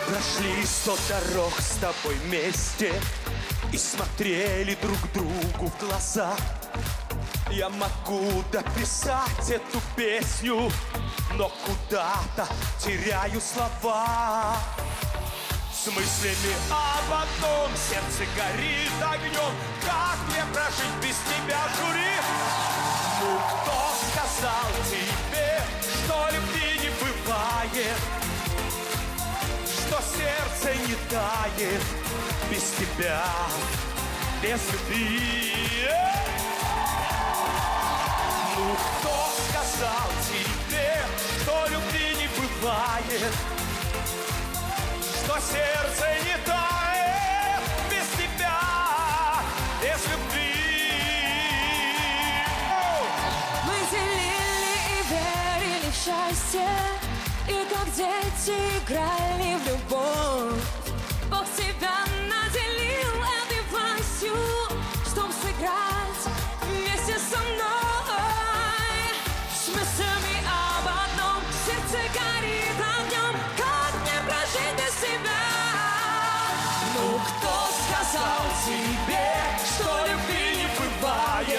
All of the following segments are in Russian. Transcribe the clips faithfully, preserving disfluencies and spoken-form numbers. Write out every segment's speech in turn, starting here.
Прошли сто дорог с тобой вместе и смотрели друг другу в глаза. Я могу дописать эту песню, но куда-то теряю слова. С мыслями об одном, сердце горит огнем. Как мне прожить без тебя, жюри? Ну, кто сказал тебе, что любви не бывает, что сердце не тает без тебя, без любви? Ну, кто сказал тебе, что любви не бывает, что сердце не тает без тебя, без любви? Мы делили и верили в счастье, и как дети играли в любовь. Бог тебя наделил этой властью, чтоб сыграть вместе со мной. С мыслями об одном, сердце горит огнем. Как мне прожить без тебя? Ну, кто сказал тебе, что любви не бывает,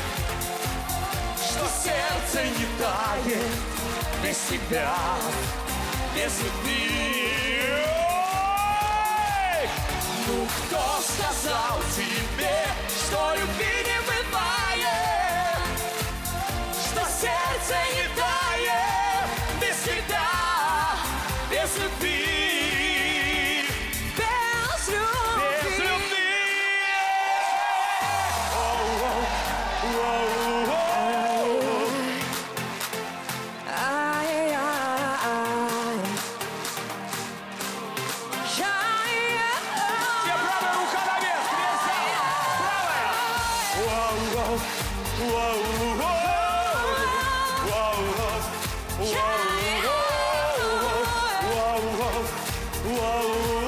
Что сердце не тает без тебя, без любви? Ой! Ну, кто сказал тебе, что любви не бывает, что сердце не тает без тебя, без любви? без любви? Без любви! Оу, оу, оу, оу. Ай-яй-яй. Яй-яй. Все, правая рука наверх, весь зал. Правая. Воу, воу, воу, воу, воу, воу, воу, воу, воу,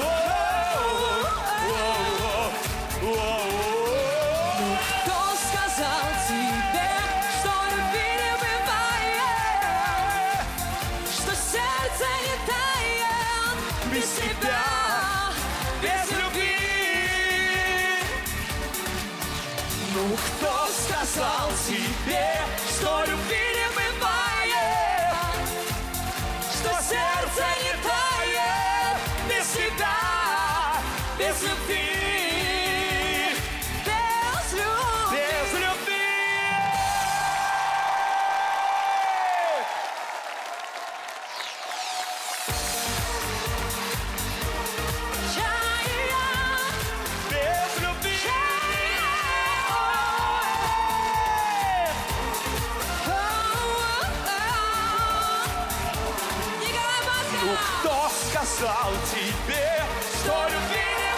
воу. Кто сказал тебе, что любви не бывает, что сердце не тает без тебя, Без любви. Ну, кто сказал тебе, что любви не бывает, что сердце не тает без тебя, без любви? без любви? Без любви. Яй-яй. Без любви. Николай Басков. Ну, кто сказал тебе, что любви не